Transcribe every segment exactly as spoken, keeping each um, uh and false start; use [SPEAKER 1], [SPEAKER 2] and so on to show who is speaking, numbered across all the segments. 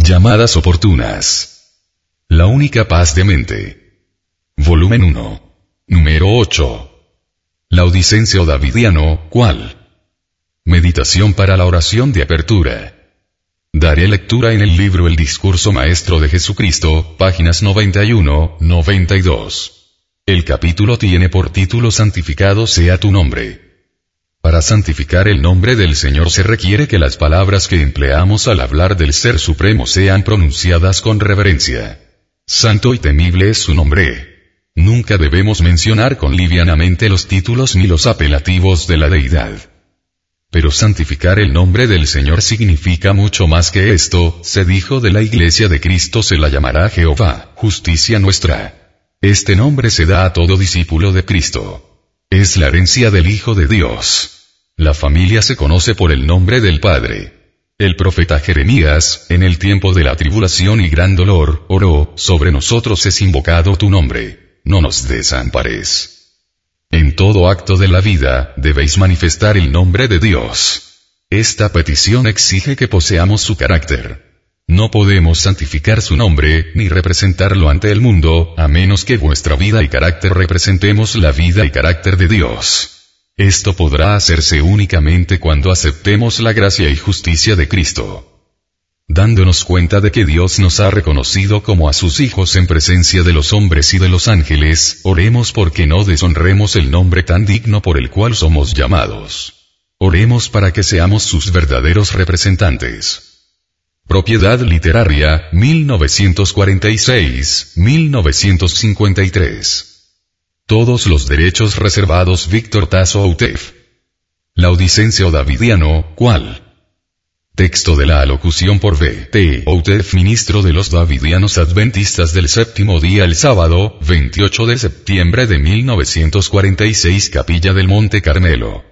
[SPEAKER 1] Llamadas oportunas. La única paz de mente. Volumen uno. Número ocho. Laudicense Davidiano, ¿cuál? Meditación para la oración de apertura. Daré lectura en el libro El Discurso Maestro de Jesucristo, páginas noventa y uno, noventa y dos. El capítulo tiene por título Santificado sea tu nombre. Para santificar el nombre del Señor se requiere que las palabras que empleamos al hablar del Ser Supremo sean pronunciadas con reverencia. Santo y temible es su nombre. Nunca debemos mencionar con livianamente los títulos ni los apelativos de la deidad. Pero santificar el nombre del Señor significa mucho más que esto. Se dijo de la Iglesia de Cristo: se la llamará Jehová, justicia nuestra. Este nombre se da a todo discípulo de Cristo. Es la herencia del Hijo de Dios. La familia se conoce por el nombre del Padre. El profeta Jeremías, en el tiempo de la tribulación y gran dolor, oró: sobre nosotros es invocado tu nombre, no nos desampares. En todo acto de la vida, debéis manifestar el nombre de Dios. Esta petición exige que poseamos su carácter. No podemos santificar su nombre, ni representarlo ante el mundo, a menos que vuestra vida y carácter representemos la vida y carácter de Dios. Esto podrá hacerse únicamente cuando aceptemos la gracia y justicia de Cristo. Dándonos cuenta de que Dios nos ha reconocido como a sus hijos en presencia de los hombres y de los ángeles, oremos porque no deshonremos el nombre tan digno por el cual somos llamados. Oremos para que seamos sus verdaderos representantes. Propiedad literaria, mil novecientos cuarenta y seis a mil novecientos cincuenta y tres. Todos los derechos reservados. Víctor Tasso Outef. Laudicense Davidiano, ¿cuál? Texto de la alocución por V T Outef, ministro de los Davidianos Adventistas del Séptimo Día, el sábado, veintiocho de septiembre de mil novecientos cuarenta y seis, Capilla del Monte Carmelo,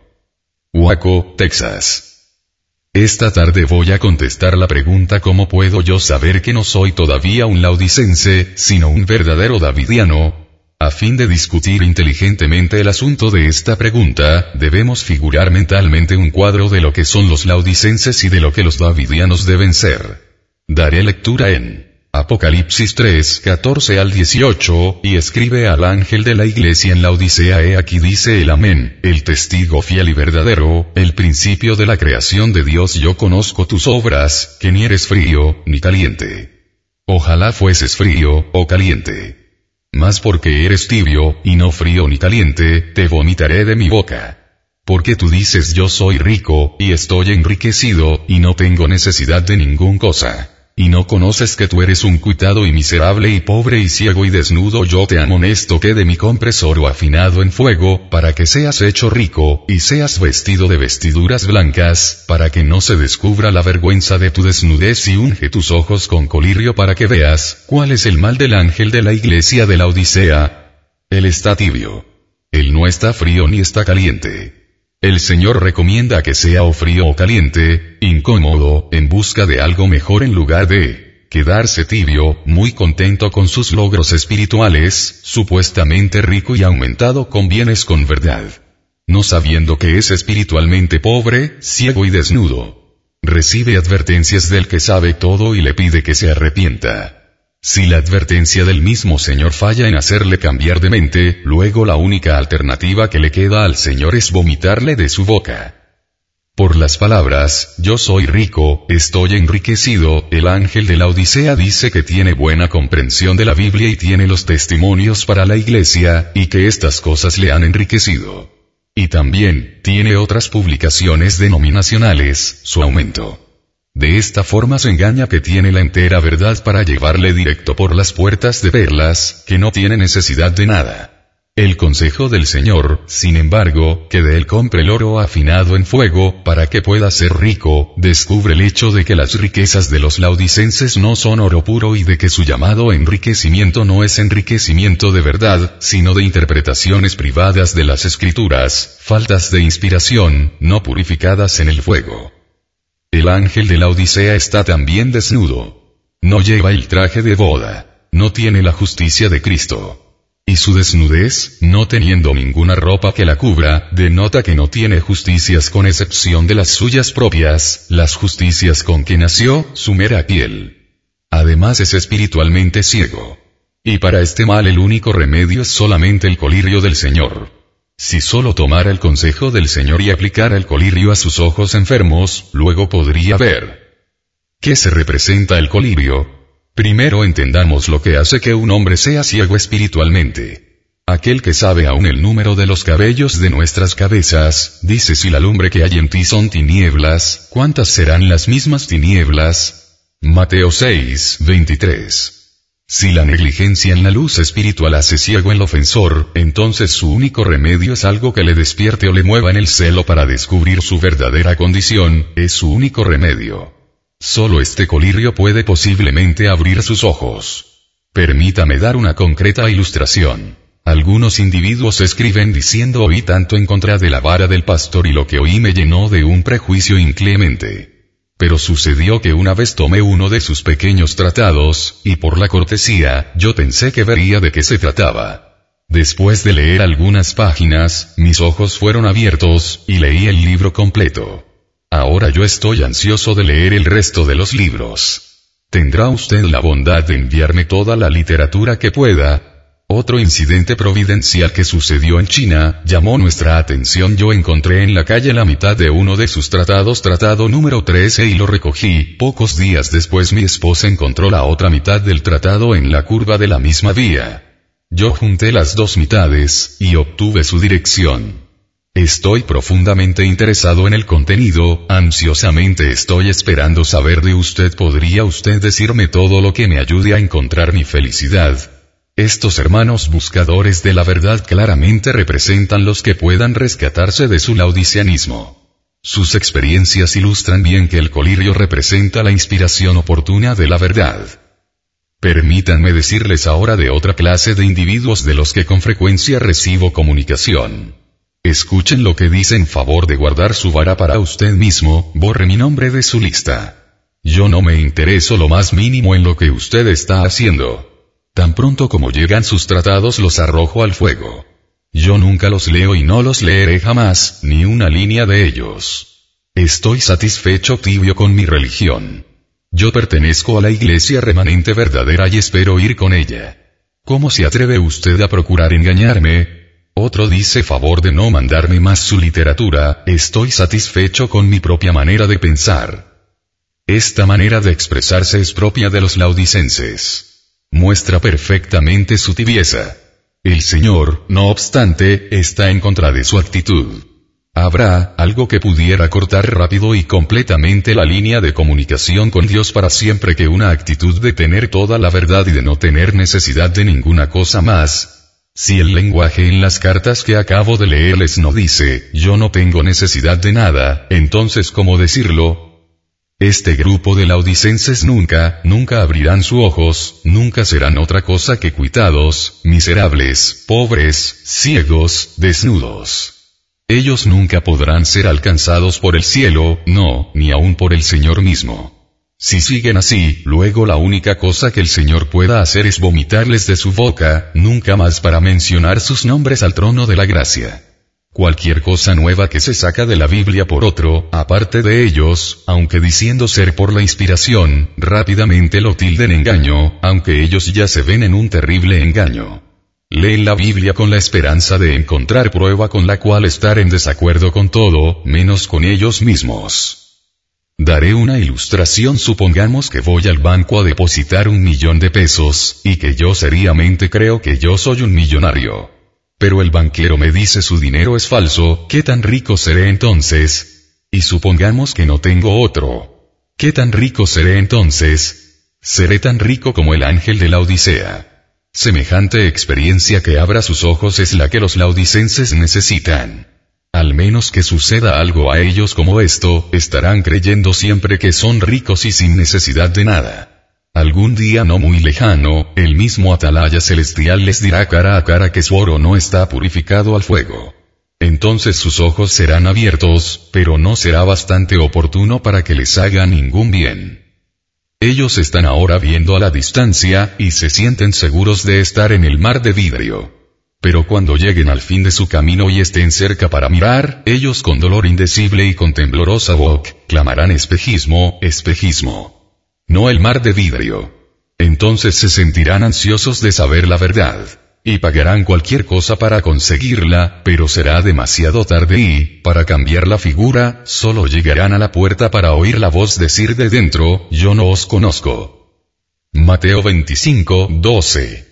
[SPEAKER 1] Waco, Texas. Esta tarde voy a contestar la pregunta: ¿cómo puedo yo saber que no soy todavía un laudicense, sino un verdadero davidiano? A fin de discutir inteligentemente el asunto de esta pregunta, debemos figurar mentalmente un cuadro de lo que son los laudicenses y de lo que los davidianos deben ser. Daré lectura en Apocalipsis tres, catorce al dieciocho, y escribe al ángel de la iglesia en Laodicea: he aquí dice el Amén, el testigo fiel y verdadero, el principio de la creación de Dios. Yo conozco tus obras, que ni eres frío, ni caliente. Ojalá fueses frío, o caliente. Mas porque eres tibio, y no frío ni caliente, te vomitaré de mi boca. Porque tú dices: yo soy rico, y estoy enriquecido, y no tengo necesidad de ninguna cosa. Y no conoces que tú eres un cuitado y miserable y pobre y ciego y desnudo. Yo te amonesto que de mí compres oro afinado en fuego, para que seas hecho rico, y seas vestido de vestiduras blancas, para que no se descubra la vergüenza de tu desnudez, y unge tus ojos con colirio para que veas cuál es el mal del ángel de la iglesia de Laodicea. Él está tibio. Él no está frío ni está caliente. El Señor recomienda que sea o frío o caliente, incómodo, en busca de algo mejor en lugar de quedarse tibio, muy contento con sus logros espirituales, supuestamente rico y aumentado con bienes con verdad, no sabiendo que es espiritualmente pobre, ciego y desnudo. Recibe advertencias del que sabe todo y le pide que se arrepienta. Si la advertencia del mismo Señor falla en hacerle cambiar de mente, luego la única alternativa que le queda al Señor es vomitarle de su boca. Por las palabras: yo soy rico, estoy enriquecido, el ángel de Laodicea dice que tiene buena comprensión de la Biblia y tiene los testimonios para la iglesia, y que estas cosas le han enriquecido. Y también tiene otras publicaciones denominacionales, su aumento. De esta forma se engaña que tiene la entera verdad para llevarle directo por las puertas de perlas, que no tiene necesidad de nada. El consejo del Señor, sin embargo, que de él compre el oro afinado en fuego, para que pueda ser rico, descubre el hecho de que las riquezas de los laodicenses no son oro puro y de que su llamado enriquecimiento no es enriquecimiento de verdad, sino de interpretaciones privadas de las Escrituras, faltas de inspiración, no purificadas en el fuego. El ángel de Laodicea está también desnudo. No lleva el traje de boda. No tiene la justicia de Cristo. Y su desnudez, no teniendo ninguna ropa que la cubra, denota que no tiene justicias con excepción de las suyas propias, las justicias con que nació, su mera piel. Además es espiritualmente ciego. Y para este mal el único remedio es solamente el colirio del Señor. Si solo tomara el consejo del Señor y aplicara el colirio a sus ojos enfermos, luego podría ver. ¿Qué se representa el colirio? Primero entendamos lo que hace que un hombre sea ciego espiritualmente. Aquel que sabe aún el número de los cabellos de nuestras cabezas, dice: si la lumbre que hay en ti son tinieblas, ¿cuántas serán las mismas tinieblas? Mateo seis, veintitrés. Si la negligencia en la luz espiritual hace ciego al ofensor, entonces su único remedio es algo que le despierte o le mueva en el celo para descubrir su verdadera condición, es su único remedio. Solo este colirio puede posiblemente abrir sus ojos. Permítame dar una concreta ilustración. Algunos individuos escriben diciendo: oí tanto en contra de la vara del pastor y lo que oí me llenó de un prejuicio inclemente. Pero sucedió que una vez tomé uno de sus pequeños tratados, y por la cortesía, yo pensé que vería de qué se trataba. Después de leer algunas páginas, mis ojos fueron abiertos, y leí el libro completo. Ahora yo estoy ansioso de leer el resto de los libros. ¿Tendrá usted la bondad de enviarme toda la literatura que pueda? Otro incidente providencial que sucedió en China, llamó nuestra atención. Yo encontré en la calle la mitad de uno de sus tratados, tratado número trece, y lo recogí. Pocos días después mi esposa encontró la otra mitad del tratado en la curva de la misma vía. Yo junté las dos mitades, y obtuve su dirección. Estoy profundamente interesado en el contenido, ansiosamente estoy esperando saber de usted. ¿Podría usted decirme todo lo que me ayude a encontrar mi felicidad? Estos hermanos buscadores de la verdad claramente representan los que puedan rescatarse de su laodiceanismo. Sus experiencias ilustran bien que el colirio representa la inspiración oportuna de la verdad. Permítanme decirles ahora de otra clase de individuos de los que con frecuencia recibo comunicación. Escuchen lo que dice: en favor de guardar su vara para usted mismo, borre mi nombre de su lista. Yo no me intereso lo más mínimo en lo que usted está haciendo. Tan pronto como llegan sus tratados los arrojo al fuego. Yo nunca los leo y no los leeré jamás, ni una línea de ellos. Estoy satisfecho tibio con mi religión. Yo pertenezco a la iglesia remanente verdadera y espero ir con ella. ¿Cómo se atreve usted a procurar engañarme? Otro dice: favor de no mandarme más su literatura, estoy satisfecho con mi propia manera de pensar. Esta manera de expresarse es propia de los laodicenses. Muestra perfectamente su tibieza. El Señor, no obstante, está en contra de su actitud. ¿Habrá algo que pudiera cortar rápido y completamente la línea de comunicación con Dios para siempre que una actitud de tener toda la verdad y de no tener necesidad de ninguna cosa más? Si el lenguaje en las cartas que acabo de leerles no dice: yo no tengo necesidad de nada, entonces ¿cómo decirlo? Este grupo de laodicenses nunca, nunca abrirán sus ojos, nunca serán otra cosa que cuitados, miserables, pobres, ciegos, desnudos. Ellos nunca podrán ser alcanzados por el cielo, no, ni aun por el Señor mismo. Si siguen así, luego la única cosa que el Señor pueda hacer es vomitarles de su boca, nunca más para mencionar sus nombres al trono de la gracia. Cualquier cosa nueva que se saca de la Biblia por otro, aparte de ellos, aunque diciendo ser por la inspiración, rápidamente lo tilden engaño, aunque ellos ya se ven en un terrible engaño. Leen la Biblia con la esperanza de encontrar prueba con la cual estar en desacuerdo con todo, menos con ellos mismos. Daré una ilustración. Supongamos que voy al banco a depositar un millón de pesos, y que yo seriamente creo que yo soy un millonario. Pero el banquero me dice su dinero es falso. ¿Qué tan rico seré entonces? Y supongamos que no tengo otro. ¿Qué tan rico seré entonces? Seré tan rico como el ángel de la Odisea. Semejante experiencia que abra sus ojos es la que los laodicenses necesitan. Al menos que suceda algo a ellos como esto, estarán creyendo siempre que son ricos y sin necesidad de nada. Algún día no muy lejano, el mismo atalaya celestial les dirá cara a cara que su oro no está purificado al fuego. Entonces sus ojos serán abiertos, pero no será bastante oportuno para que les haga ningún bien. Ellos están ahora viendo a la distancia, y se sienten seguros de estar en el mar de vidrio. Pero cuando lleguen al fin de su camino y estén cerca para mirar, ellos con dolor indecible y con temblorosa voz, clamarán espejismo, espejismo. No el mar de vidrio. Entonces se sentirán ansiosos de saber la verdad. Y pagarán cualquier cosa para conseguirla, pero será demasiado tarde y, para cambiar la figura, solo llegarán a la puerta para oír la voz decir de dentro, yo no os conozco. Mateo veinticinco, doce.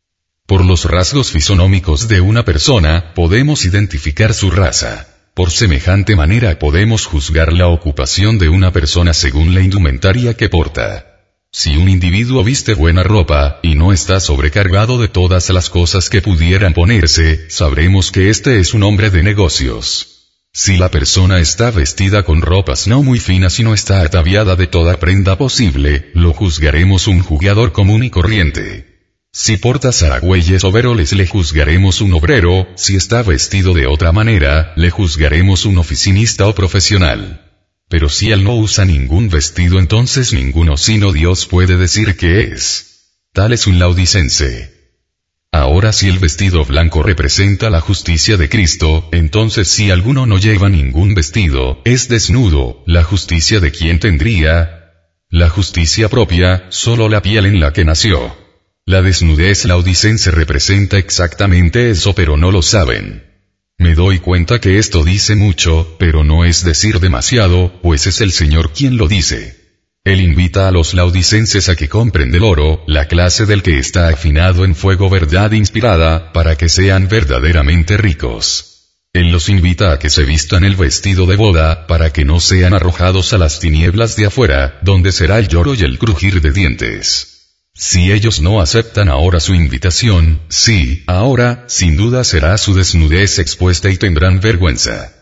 [SPEAKER 1] Por los rasgos fisonómicos de una persona, podemos identificar su raza. Por semejante manera podemos juzgar la ocupación de una persona según la indumentaria que porta. Si un individuo viste buena ropa, y no está sobrecargado de todas las cosas que pudieran ponerse, sabremos que este es un hombre de negocios. Si la persona está vestida con ropas no muy finas y no está ataviada de toda prenda posible, lo juzgaremos un jugador común y corriente. Si porta zaragüeyes o veroles le juzgaremos un obrero, si está vestido de otra manera, le juzgaremos un oficinista o profesional. Pero si él no usa ningún vestido, entonces ninguno sino Dios puede decir que es. Tal es un laodicense. Ahora si el vestido blanco representa la justicia de Cristo, entonces si alguno no lleva ningún vestido, es desnudo, ¿la justicia de quién tendría? La justicia propia, solo la piel en la que nació. La desnudez laodicense representa exactamente eso, pero no lo saben. Me doy cuenta que esto dice mucho, pero no es decir demasiado, pues es el Señor quien lo dice. Él invita a los laodicenses a que compren del oro, la clase del que está afinado en fuego verdad inspirada, para que sean verdaderamente ricos. Él los invita a que se vistan el vestido de boda, para que no sean arrojados a las tinieblas de afuera, donde será el lloro y el crujir de dientes. Si ellos no aceptan ahora su invitación, sí, ahora, sin duda será su desnudez expuesta y tendrán vergüenza.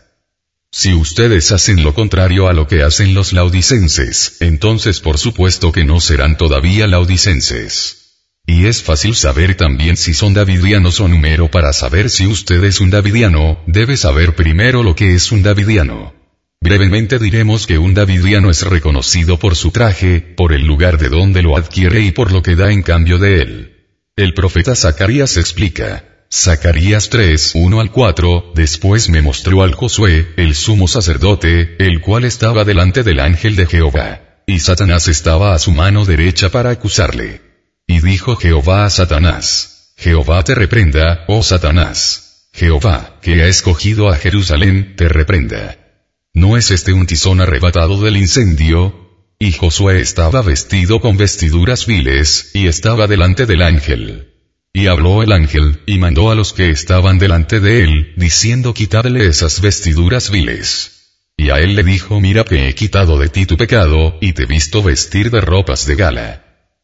[SPEAKER 1] Si ustedes hacen lo contrario a lo que hacen los laodicenses, entonces por supuesto que no serán todavía laodicenses. Y es fácil saber también si son davidianos o número. Para saber si usted es un davidiano, debe saber primero lo que es un davidiano. Brevemente diremos que un davidiano es reconocido por su traje, por el lugar de donde lo adquiere y por lo que da en cambio de él. El profeta Zacarías explica. Zacarías tres, uno al cuatro, después me mostró al Josué, el sumo sacerdote, el cual estaba delante del ángel de Jehová. Y Satanás estaba a su mano derecha para acusarle. Y dijo Jehová a Satanás. Jehová te reprenda, oh Satanás. Jehová, que ha escogido a Jerusalén, te reprenda. ¿No es este un tizón arrebatado del incendio? Y Josué estaba vestido con vestiduras viles, y estaba delante del ángel. Y habló el ángel, y mandó a los que estaban delante de él, diciendo quitadle esas vestiduras viles. Y a él le dijo mira que he quitado de ti tu pecado, y te he visto vestir de ropas de gala.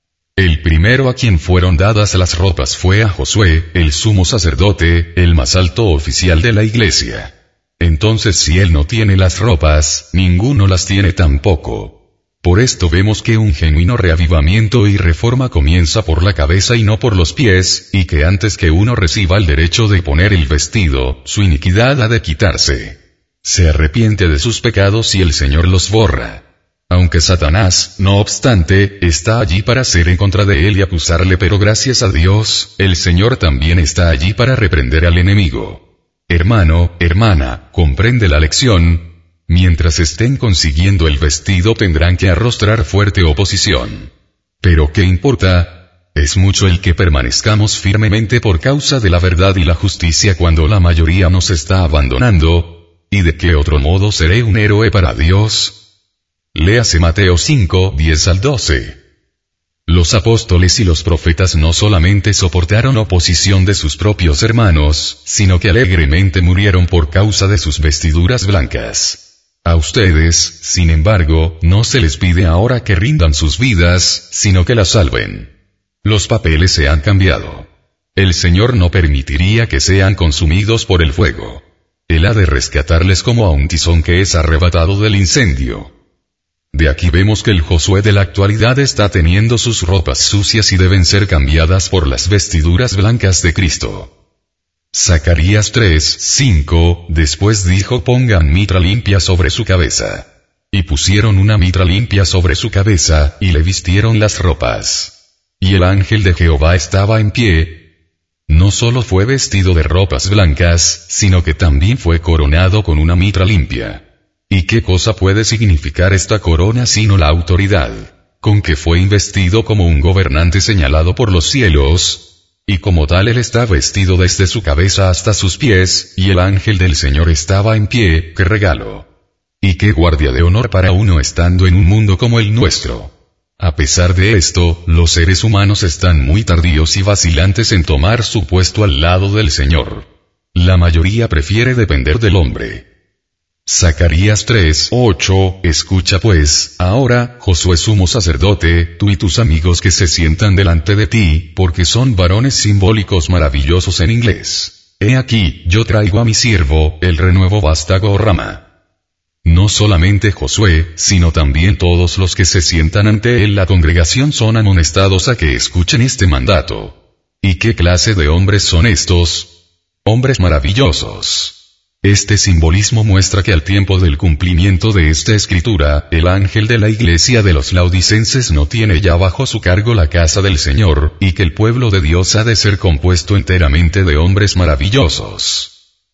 [SPEAKER 1] El primero a quien fueron dadas las ropas fue a Josué, el sumo sacerdote, el más alto oficial de la iglesia. Entonces si él no tiene las ropas, ninguno las tiene tampoco. Por esto vemos que un genuino reavivamiento y reforma comienza por la cabeza y no por los pies, y que antes que uno reciba el derecho de poner el vestido, su iniquidad ha de quitarse. Se arrepiente de sus pecados y el Señor los borra. Aunque Satanás, no obstante, está allí para ser en contra de él y acusarle, pero gracias a Dios, el Señor también está allí para reprender al enemigo. Hermano, hermana, comprende la lección. Mientras estén consiguiendo el vestido tendrán que arrostrar fuerte oposición. Pero ¿qué importa? Es mucho el que permanezcamos firmemente por causa de la verdad y la justicia cuando la mayoría nos está abandonando. ¿Y de qué otro modo seré un héroe para Dios? Léase Mateo cinco, diez al doce. Los apóstoles y los profetas no solamente soportaron oposición de sus propios hermanos, sino que alegremente murieron por causa de sus vestiduras blancas. A ustedes, sin embargo, no se les pide ahora que rindan sus vidas, sino que las salven. Los papeles se han cambiado. El Señor no permitiría que sean consumidos por el fuego. Él ha de rescatarles como a un tizón que es arrebatado del incendio. De aquí vemos que el Josué de la actualidad está teniendo sus ropas sucias y deben ser cambiadas por las vestiduras blancas de Cristo. Zacarías tres, cinco, después dijo pongan mitra limpia sobre su cabeza. Y pusieron una mitra limpia sobre su cabeza, y le vistieron las ropas. Y el ángel de Jehová estaba en pie. No solo fue vestido de ropas blancas, sino que también fue coronado con una mitra limpia. ¿Y qué cosa puede significar esta corona sino la autoridad? con que fue investido como un gobernante señalado por los cielos, y como tal él está vestido desde su cabeza hasta sus pies, y el ángel del Señor estaba en pie. ¡Qué regalo! Y qué guardia de honor para uno estando en un mundo como el nuestro. A pesar de esto, los seres humanos están muy tardíos y vacilantes en tomar su puesto al lado del Señor. La mayoría prefiere depender del hombre. Zacarías tres, ocho, escucha pues, ahora, Josué sumo sacerdote, tú y tus amigos que se sientan delante de ti, porque son varones simbólicos maravillosos en inglés. He aquí, yo traigo a mi siervo, el renuevo vástago Rama. No solamente Josué, sino también todos los que se sientan ante él la congregación son amonestados a que escuchen este mandato. ¿Y qué clase de hombres son estos? Hombres maravillosos. Este simbolismo muestra que al tiempo del cumplimiento de esta escritura, el ángel de la iglesia de los laodicenses no tiene ya bajo su cargo la casa del Señor, y que el pueblo de Dios ha de ser compuesto enteramente de hombres maravillosos.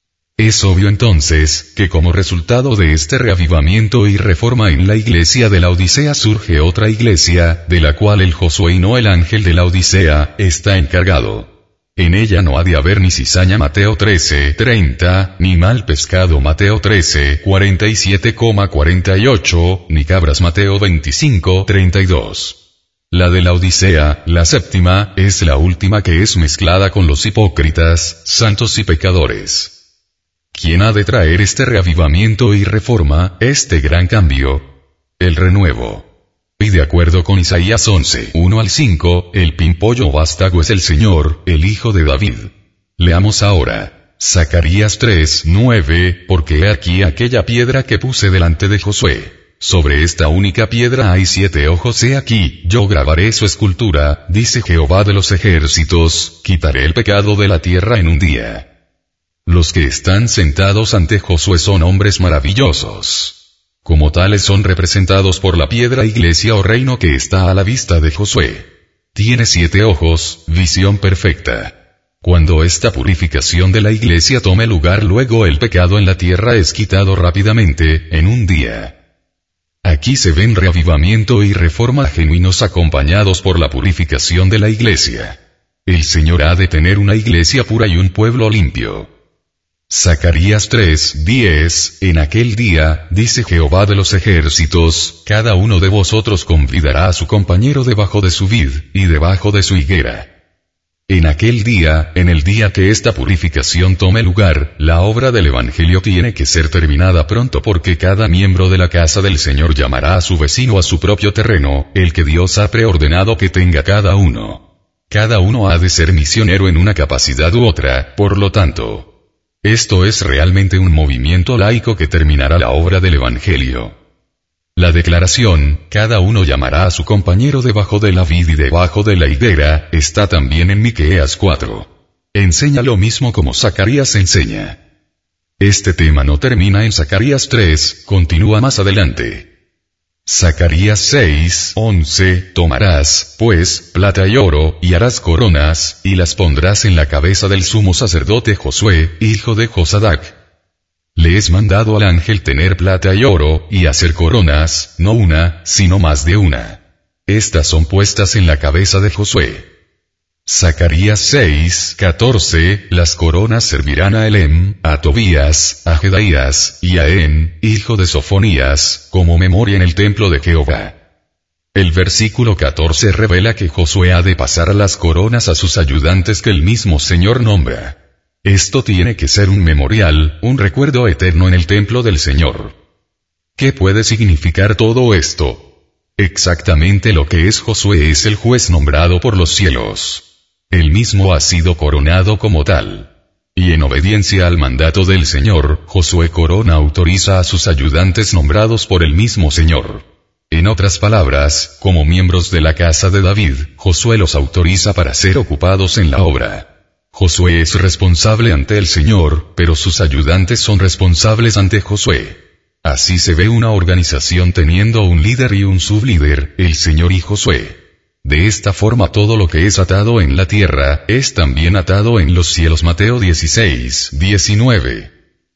[SPEAKER 1] Es obvio entonces, que como resultado de este reavivamiento y reforma en la iglesia de la Odisea surge otra iglesia, de la cual el Josué y no el ángel de la Odisea, está encargado. En ella no ha de haber ni cizaña Mateo trece, treinta, ni mal pescado Mateo trece, cuarenta y siete, cuarenta y ocho, ni cabras Mateo veinticinco, treinta y dos. La de la Odisea, la séptima, es la última que es mezclada con los hipócritas, santos y pecadores. ¿Quién ha de traer este reavivamiento y reforma, este gran cambio? El renuevo. Y de acuerdo con Isaías once, uno al cinco, el pimpollo vástago es el Señor, el Hijo de David. Leamos ahora, Zacarías tres, nueve, porque he aquí aquella piedra que puse delante de Josué. Sobre esta única piedra hay siete ojos, he aquí, yo grabaré su escultura, dice Jehová de los ejércitos, quitaré el pecado de la tierra en un día. Los que están sentados ante Josué son hombres maravillosos. Como tales son representados por la piedra iglesia o reino que está a la vista de Josué. Tiene siete ojos, visión perfecta. Cuando esta purificación de la iglesia tome lugar, luego el pecado en la tierra es quitado rápidamente, en un día. Aquí se ven reavivamiento y reforma genuinos acompañados por la purificación de la iglesia. El Señor ha de tener una iglesia pura y un pueblo limpio. Zacarías tres, diez, en aquel día, dice Jehová de los ejércitos, cada uno de vosotros convidará a su compañero debajo de su vid, y debajo de su higuera. En aquel día, en el día que esta purificación tome lugar, la obra del Evangelio tiene que ser terminada pronto porque cada miembro de la casa del Señor llamará a su vecino a su propio terreno, el que Dios ha preordenado que tenga cada uno. Cada uno ha de ser misionero en una capacidad u otra, por lo tanto, esto es realmente un movimiento laico que terminará la obra del Evangelio. La declaración, cada uno llamará a su compañero debajo de la vid y debajo de la higuera, está también en Miqueas cuatro. Enseña lo mismo como Zacarías enseña. Este tema no termina en Zacarías tres, continúa más adelante. Zacarías seis, once, tomarás, pues, plata y oro, y harás coronas, y las pondrás en la cabeza del sumo sacerdote Josué, hijo de Josadac. Le es mandado al ángel tener plata y oro, y hacer coronas, no una, sino más de una. Estas son puestas en la cabeza de Josué. Zacarías seis, catorce, las coronas servirán a Elem, a Tobías, a Jedaías, y a En, hijo de Sofonías, como memoria en el templo de Jehová. El versículo catorce revela que Josué ha de pasar las coronas a sus ayudantes que el mismo Señor nombra. Esto tiene que ser un memorial, un recuerdo eterno en el templo del Señor. ¿Qué puede significar todo esto? Exactamente lo que es Josué es el juez nombrado por los cielos. Él mismo ha sido coronado como tal. Y en obediencia al mandato del Señor, Josué Corona autoriza a sus ayudantes nombrados por el mismo Señor. En otras palabras, como miembros de la casa de David, Josué los autoriza para ser ocupados en la obra. Josué es responsable ante el Señor, pero sus ayudantes son responsables ante Josué. Así se ve una organización teniendo un líder y un sublíder, el Señor y Josué. De esta forma todo lo que es atado en la tierra, es también atado en los cielos. Mateo dieciséis, diecinueve.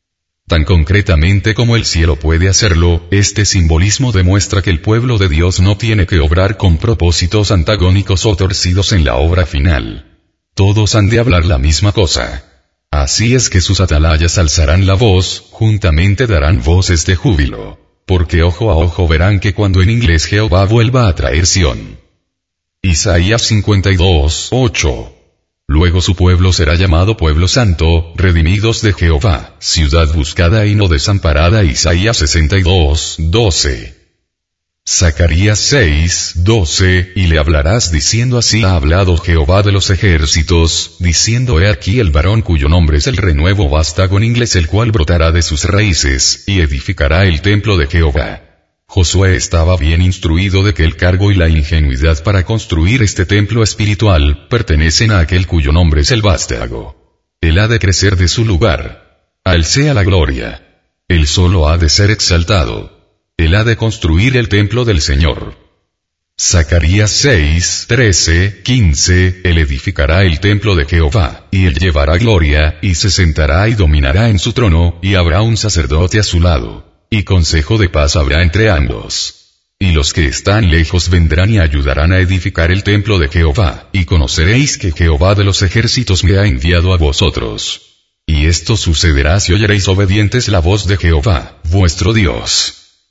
[SPEAKER 1] Tan concretamente como el cielo puede hacerlo, este simbolismo demuestra que el pueblo de Dios no tiene que obrar con propósitos antagónicos o torcidos en la obra final. Todos han de hablar la misma cosa. Así es que sus atalayas alzarán la voz, juntamente darán voces de júbilo. Porque ojo a ojo verán que cuando en inglés Jehová vuelva a traer Sión. Isaías cincuenta y dos, ocho. Luego su pueblo será llamado pueblo santo, redimidos de Jehová, ciudad buscada y no desamparada. Isaías sesenta y dos, doce. Zacarías seis, doce, y le hablarás diciendo: así ha hablado Jehová de los ejércitos, diciendo: he aquí el varón cuyo nombre es el renuevo vástago en inglés, el cual brotará de sus raíces, y edificará el templo de Jehová. Josué estaba bien instruido de que el cargo y la ingenuidad para construir este templo espiritual, pertenecen a aquel cuyo nombre es el vástago. Él ha de crecer de su lugar. A él sea la gloria. Él solo ha de ser exaltado. Él ha de construir el templo del Señor. Zacarías seis, trece, quince, Él edificará el templo de Jehová, y él llevará gloria, y se sentará y dominará en su trono, y habrá un sacerdote a su lado. Y consejo de paz habrá entre ambos. Y los que están lejos vendrán y ayudarán a edificar el templo de Jehová, y conoceréis que Jehová de los ejércitos me ha enviado a vosotros. Y esto sucederá si oyereis obedientes la voz de Jehová, vuestro Dios.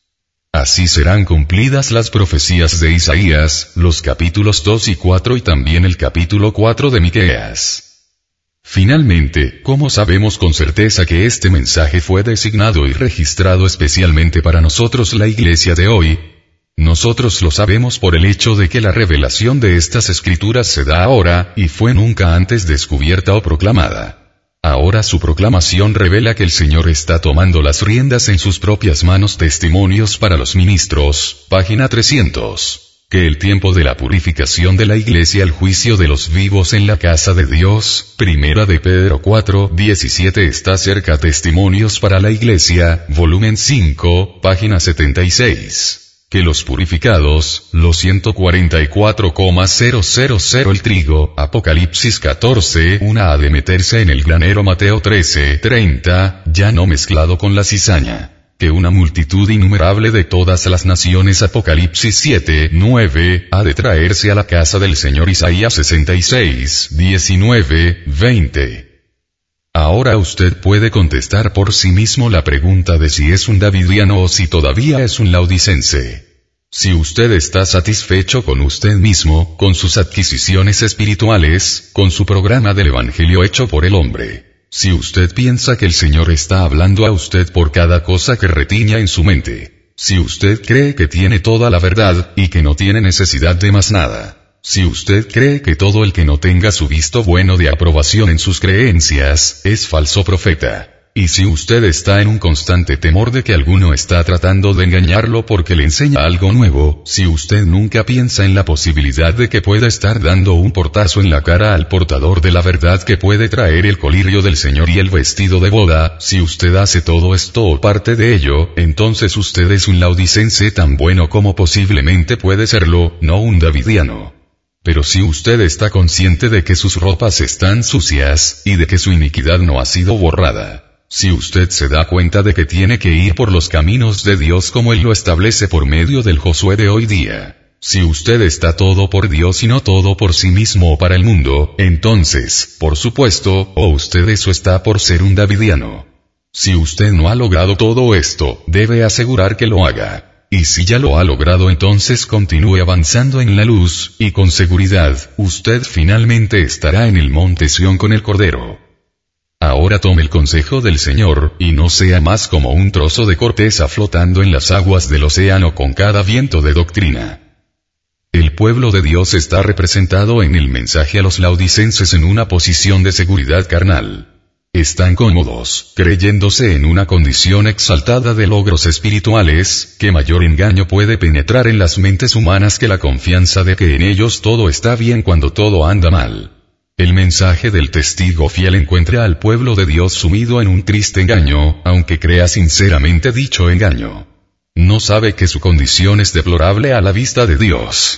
[SPEAKER 1] Así serán cumplidas las profecías de Isaías, los capítulos dos y cuatro y también el capítulo cuatro de Miqueas. Finalmente, ¿cómo sabemos con certeza que este mensaje fue designado y registrado especialmente para nosotros, la iglesia de hoy? Nosotros lo sabemos por el hecho de que la revelación de estas escrituras se da ahora, y fue nunca antes descubierta o proclamada. Ahora su proclamación revela que el Señor está tomando las riendas en sus propias manos. Testimonios para los ministros, página trescientos. Que el tiempo de la purificación de la iglesia, el juicio de los vivos en la casa de Dios, primera de Pedro cuatro, diecisiete está cerca. Testimonios para la iglesia, volumen cinco, página setenta y seis. Que los purificados, los ciento cuarenta y cuatro mil. El trigo, Apocalipsis catorce, una ha de meterse en el granero. Mateo trece, treinta, ya no mezclado con la cizaña. Que una multitud innumerable de todas las naciones. Apocalipsis siete, nueve, ha de traerse a la casa del Señor. Isaías sesenta y seis, diecinueve, veinte. Ahora usted puede contestar por sí mismo la pregunta de si es un davidiano o si todavía es un laodicense. Si usted está satisfecho con usted mismo, con sus adquisiciones espirituales, con su programa del Evangelio hecho por el hombre. Si usted piensa que el Señor está hablando a usted por cada cosa que retiña en su mente. Si usted cree que tiene toda la verdad, y que no tiene necesidad de más nada. Si usted cree que todo el que no tenga su visto bueno de aprobación en sus creencias, es falso profeta. Y si usted está en un constante temor de que alguno está tratando de engañarlo porque le enseña algo nuevo, si usted nunca piensa en la posibilidad de que pueda estar dando un portazo en la cara al portador de la verdad que puede traer el colirio del Señor y el vestido de boda, si usted hace todo esto o parte de ello, entonces usted es un laodicense tan bueno como posiblemente puede serlo, no un davidiano. Pero si usted está consciente de que sus ropas están sucias, y de que su iniquidad no ha sido borrada, si usted se da cuenta de que tiene que ir por los caminos de Dios como Él lo establece por medio del Josué de hoy día, si usted está todo por Dios y no todo por sí mismo o para el mundo, entonces, por supuesto, o usted eso está por ser un davidiano. Si usted no ha logrado todo esto, debe asegurar que lo haga. Y si ya lo ha logrado, entonces continúe avanzando en la luz, y con seguridad, usted finalmente estará en el monte Sión con el Cordero. Ahora tome el consejo del Señor, y no sea más como un trozo de corteza flotando en las aguas del océano con cada viento de doctrina. El pueblo de Dios está representado en el mensaje a los laodicenses en una posición de seguridad carnal. Están cómodos, creyéndose en una condición exaltada de logros espirituales. ¿Qué mayor engaño puede penetrar en las mentes humanas que la confianza de que en ellos todo está bien cuando todo anda mal? El mensaje del testigo fiel encuentra al pueblo de Dios sumido en un triste engaño, aunque crea sinceramente dicho engaño. No sabe que su condición es deplorable a la vista de Dios.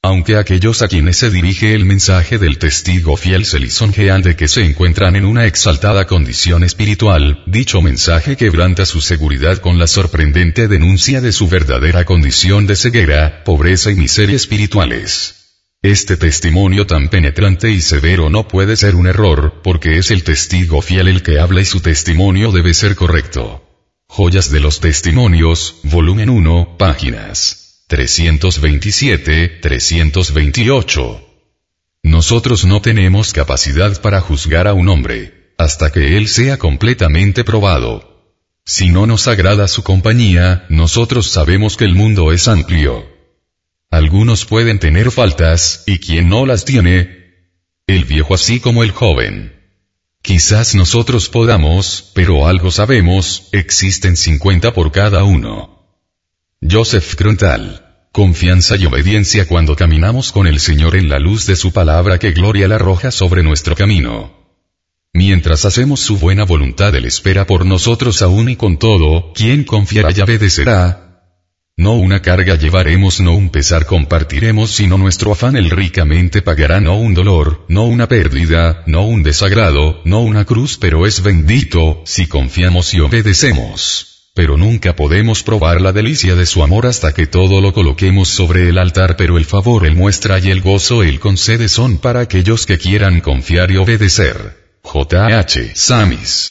[SPEAKER 1] Aunque aquellos a quienes se dirige el mensaje del testigo fiel se lisonjean de que se encuentran en una exaltada condición espiritual, dicho mensaje quebranta su seguridad con la sorprendente denuncia de su verdadera condición de ceguera, pobreza y miseria espirituales. Este testimonio tan penetrante y severo no puede ser un error, porque es el testigo fiel el que habla y su testimonio debe ser correcto. Joyas de los Testimonios, volumen uno, páginas trescientos veintisiete, trescientos veintiocho. Nosotros no tenemos capacidad para juzgar a un hombre, hasta que él sea completamente probado. Si no nos agrada su compañía, nosotros sabemos que el mundo es amplio. Algunos pueden tener faltas, y quien no las tiene, el viejo así como el joven. Quizás nosotros podamos, pero algo sabemos, existen cincuenta por cada uno. Joseph Crontal. Confianza y obediencia cuando caminamos con el Señor en la luz de su palabra que gloria la arroja sobre nuestro camino. Mientras hacemos su buena voluntad Él espera por nosotros aún y con todo, quien confiará y obedecerá. No una carga llevaremos, no un pesar compartiremos, sino nuestro afán Él ricamente pagará, no un dolor, no una pérdida, no un desagrado, no una cruz, pero es bendito, si confiamos y obedecemos. Pero nunca podemos probar la delicia de su amor hasta que todo lo coloquemos sobre el altar, pero el favor Él muestra y el gozo Él concede son para aquellos que quieran confiar y obedecer. J H Sammis.